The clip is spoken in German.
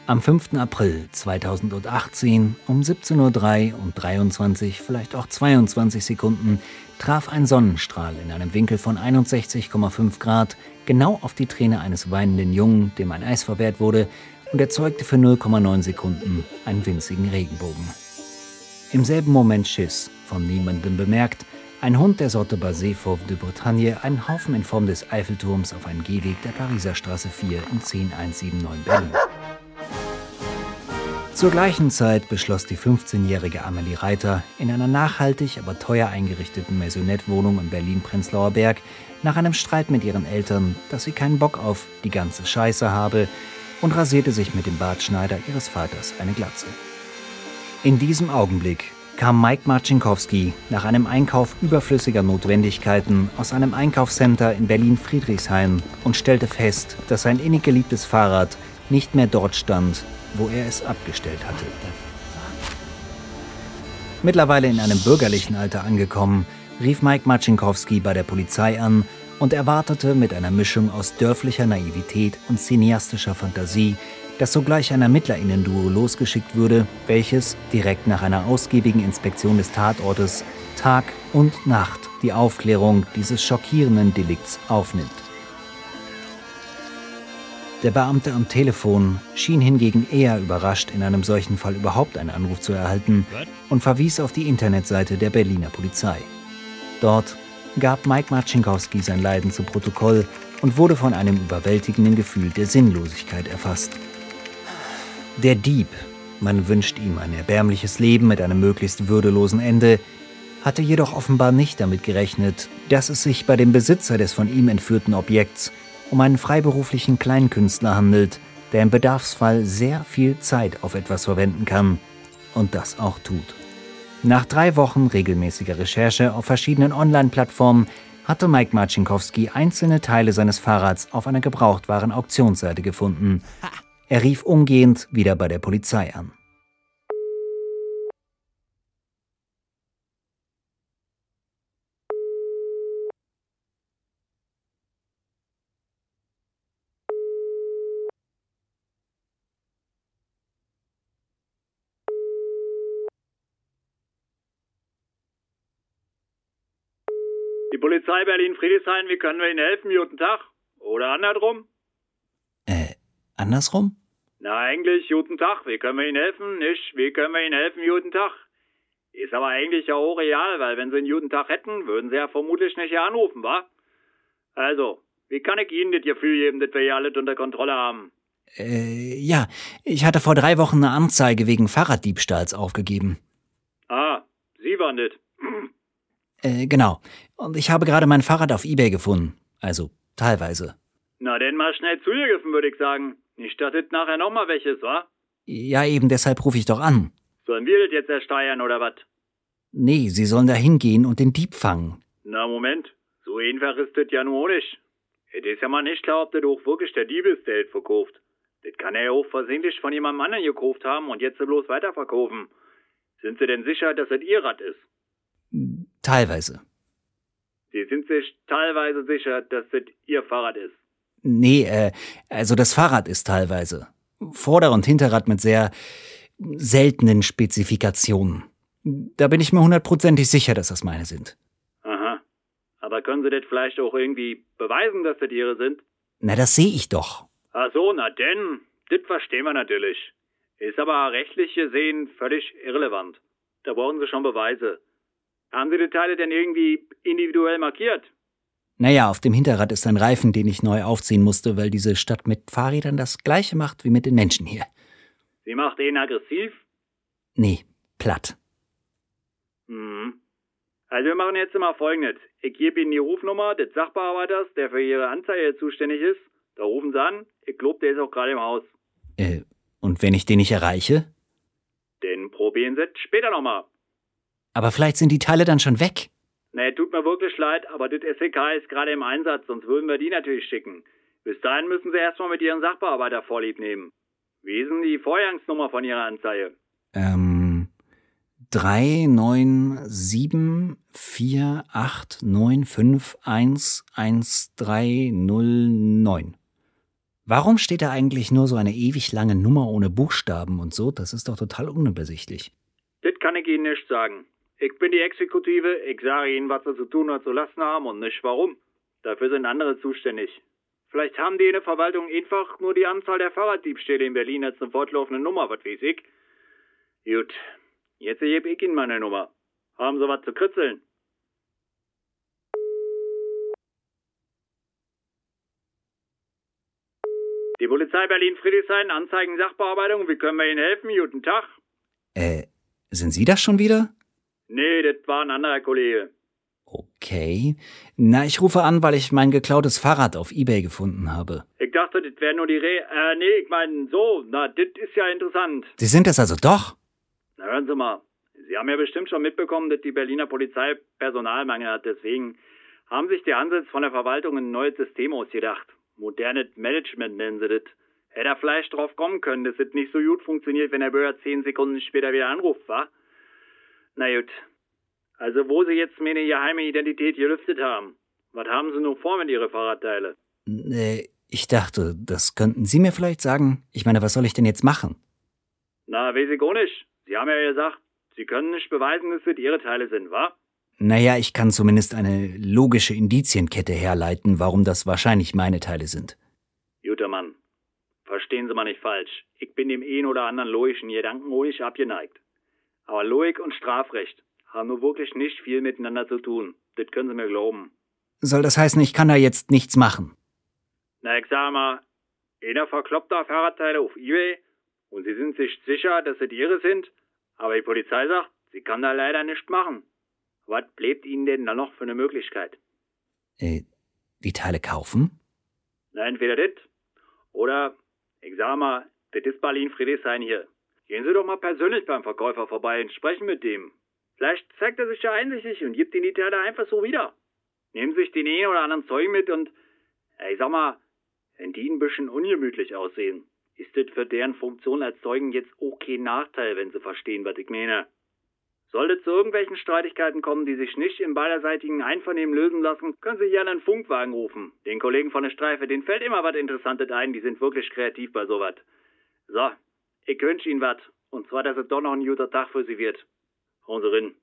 Am 5. April 2018 um 17:03 und 23, vielleicht auch 22 Sekunden traf ein Sonnenstrahl in einem Winkel von 61,5 Grad genau auf die Träne eines weinenden Jungen, dem ein Eis verwehrt wurde, und erzeugte für 0,9 Sekunden einen winzigen Regenbogen. Im selben Moment schiss, von niemandem bemerkt, ein Hund der Sorte Basset Fauve de Bretagne einen Haufen in Form des Eiffelturms auf einen Gehweg der Pariser Straße 4 in 10179 Berlin. Zur gleichen Zeit beschloss die 15-jährige Amelie Reiter in einer nachhaltig, aber teuer eingerichteten Maisonette-Wohnung in Berlin-Prenzlauer Berg nach einem Streit mit ihren Eltern, dass sie keinen Bock auf die ganze Scheiße habe, und rasierte sich mit dem Bartschneider ihres Vaters eine Glatze. In diesem Augenblick kam Mike Marcinkowski nach einem Einkauf überflüssiger Notwendigkeiten aus einem Einkaufscenter in Berlin-Friedrichshain und stellte fest, dass sein innig geliebtes Fahrrad nicht mehr dort stand, wo er es abgestellt hatte. Mittlerweile in einem bürgerlichen Alter angekommen, rief Mike Marcinkowski bei der Polizei an und erwartete mit einer Mischung aus dörflicher Naivität und cineastischer Fantasie, dass sogleich ein ErmittlerInnen-Duo losgeschickt würde, welches direkt nach einer ausgiebigen Inspektion des Tatortes Tag und Nacht die Aufklärung dieses schockierenden Delikts aufnimmt. Der Beamte am Telefon schien hingegen eher überrascht, in einem solchen Fall überhaupt einen Anruf zu erhalten, und verwies auf die Internetseite der Berliner Polizei. Dort gab Mike Marcinkowski sein Leiden zu Protokoll und wurde von einem überwältigenden Gefühl der Sinnlosigkeit erfasst. Der Dieb, man wünscht ihm ein erbärmliches Leben mit einem möglichst würdelosen Ende, hatte jedoch offenbar nicht damit gerechnet, dass es sich bei dem Besitzer des von ihm entführten Objekts um einen freiberuflichen Kleinkünstler handelt, der im Bedarfsfall sehr viel Zeit auf etwas verwenden kann und das auch tut. Nach 3 Wochen regelmäßiger Recherche auf verschiedenen Online-Plattformen hatte Mike Marcinkowski einzelne Teile seines Fahrrads auf einer Gebrauchtwaren-Auktionsseite gefunden. Er rief umgehend wieder bei der Polizei an. Die Polizei Berlin-Friedrichshain, wie können wir Ihnen helfen? Guten Tag. Oder andersrum? Andersrum? Na, eigentlich, guten Tag. Wie können wir Ihnen helfen? Nicht, wie können wir Ihnen helfen? Guten Tag. Ist aber eigentlich ja auch real, weil wenn Sie einen guten Tag hätten, würden Sie ja vermutlich nicht hier anrufen, wa? Also, wie kann ich Ihnen das Gefühl geben, dass wir hier alles unter Kontrolle haben? Ja, ich hatte vor 3 Wochen eine Anzeige wegen Fahrraddiebstahls aufgegeben. Ah, Sie waren das. Genau. Und ich habe gerade mein Fahrrad auf eBay gefunden. Also, teilweise. Na, denn mal schnell zugegriffen, würde ich sagen. Nicht, dass das nachher nochmal welches, wa? Ja, eben deshalb rufe ich doch an. Sollen wir das jetzt ersteuern, oder was? Nee, Sie sollen da hingehen und den Dieb fangen. Na, Moment. So einfach ist das ja nur nicht. Es ist ja mal nicht klar, ob das auch wirklich der Dieb ist, der das verkauft. Das kann er ja auch versehentlich von jemandem anderen gekauft haben und jetzt bloß weiterverkaufen. Sind Sie denn sicher, dass das Ihr Rad ist? Teilweise. Sie sind sich teilweise sicher, dass das Ihr Fahrrad ist? Nee, also das Fahrrad ist teilweise. Vorder- und Hinterrad mit sehr seltenen Spezifikationen. Da bin ich mir 100%ig sicher, dass das meine sind. Aha. Aber können Sie das vielleicht auch irgendwie beweisen, dass das Ihre sind? Na, das sehe ich doch. Ach so, na denn, das verstehen wir natürlich. Ist aber rechtlich gesehen völlig irrelevant. Da brauchen Sie schon Beweise. Haben Sie die Teile denn irgendwie individuell markiert? Naja, auf dem Hinterrad ist ein Reifen, den ich neu aufziehen musste, weil diese Stadt mit Fahrrädern das Gleiche macht wie mit den Menschen hier. Sie macht ihn aggressiv? Nee, platt. Also wir machen jetzt immer Folgendes. Ich gebe Ihnen die Rufnummer des Sachbearbeiters, der für Ihre Anzeige zuständig ist. Da rufen Sie an. Ich glaube, der ist auch gerade im Haus. Und wenn ich den nicht erreiche? Den probieren Sie später nochmal. Aber vielleicht sind die Teile dann schon weg. Nee, tut mir wirklich leid, aber das SEK ist gerade im Einsatz, sonst würden wir die natürlich schicken. Bis dahin müssen Sie erstmal mit Ihren Sachbearbeiter Vorlieb nehmen. Wie ist denn die Vorgangsnummer von Ihrer Anzeige? 3974895111309. Warum steht da eigentlich nur so eine ewig lange Nummer ohne Buchstaben und so? Das ist doch total unübersichtlich. Das kann ich Ihnen nicht sagen. Ich bin die Exekutive, ich sage Ihnen, was Sie zu tun oder zu lassen haben und nicht warum. Dafür sind andere zuständig. Vielleicht haben die in der Verwaltung einfach nur die Anzahl der Fahrraddiebstähle in Berlin als eine fortlaufende Nummer, was weiß ich. Gut, jetzt gebe ich Ihnen meine Nummer. Haben Sie was zu kritzeln? Die Polizei Berlin-Friedrichshain, Anzeigen, Sachbearbeitung, wie können wir Ihnen helfen? Guten Tag. Sind Sie das schon wieder? Nee, das war ein anderer Kollege. Okay. Na, ich rufe an, weil ich mein geklautes Fahrrad auf eBay gefunden habe. Ich dachte, das wäre nur die ich meine so, das ist ja interessant. Sie sind es also doch? Na, hören Sie mal. Sie haben ja bestimmt schon mitbekommen, dass die Berliner Polizei Personalmangel hat. Deswegen haben sich die Hansels von der Verwaltung ein neues System ausgedacht. Modernes Management nennen sie das. Hätte er vielleicht drauf kommen können, dass es nicht so gut funktioniert, wenn der Bürger 10 Sekunden später wieder anruft, wa? Na gut. Also wo Sie jetzt meine geheime Identität gelüftet haben. Was haben Sie nur vor mit Ihren Fahrradteile? Ich dachte, das könnten Sie mir vielleicht sagen. Ich meine, was soll ich denn jetzt machen? Na, weiß ich auch nicht. Sie haben ja gesagt, Sie können nicht beweisen, dass es Ihre Teile sind, wa? Naja, ich kann zumindest eine logische Indizienkette herleiten, warum das wahrscheinlich meine Teile sind. Guter Mann. Verstehen Sie mal nicht falsch. Ich bin dem einen oder anderen logischen Gedanken ruhig abgeneigt. Aber Logik und Strafrecht haben nur wirklich nicht viel miteinander zu tun. Das können Sie mir glauben. Soll das heißen, ich kann da jetzt nichts machen? Na, ich sag mal, einer verkloppt da Fahrradteile auf eBay und Sie sind sich sicher, dass es Ihre sind, aber die Polizei sagt, sie kann da leider nichts machen. Was bleibt Ihnen denn da noch für eine Möglichkeit? Die Teile kaufen? Na, entweder das oder, ich sag mal, das ist Berlin-Friedrichshain hier. Gehen Sie doch mal persönlich beim Verkäufer vorbei und sprechen mit dem. Vielleicht zeigt er sich ja einsichtig und gibt Ihnen die Teile einfach so wieder. Nehmen Sie sich den einen oder anderen Zeugen mit und, ich sag mal, wenn die ein bisschen ungemütlich aussehen, ist das für deren Funktion als Zeugen jetzt auch kein Nachteil, wenn Sie verstehen, was ich meine. Sollte es zu irgendwelchen Streitigkeiten kommen, die sich nicht im beiderseitigen Einvernehmen lösen lassen, können Sie gerne einen Funkwagen rufen. Den Kollegen von der Streife, denen fällt immer was Interessantes ein, die sind wirklich kreativ bei sowas. So, ich wünsche Ihnen was. Und zwar, dass es doch noch ein guter Tag für Sie wird. Hauen Sie rein.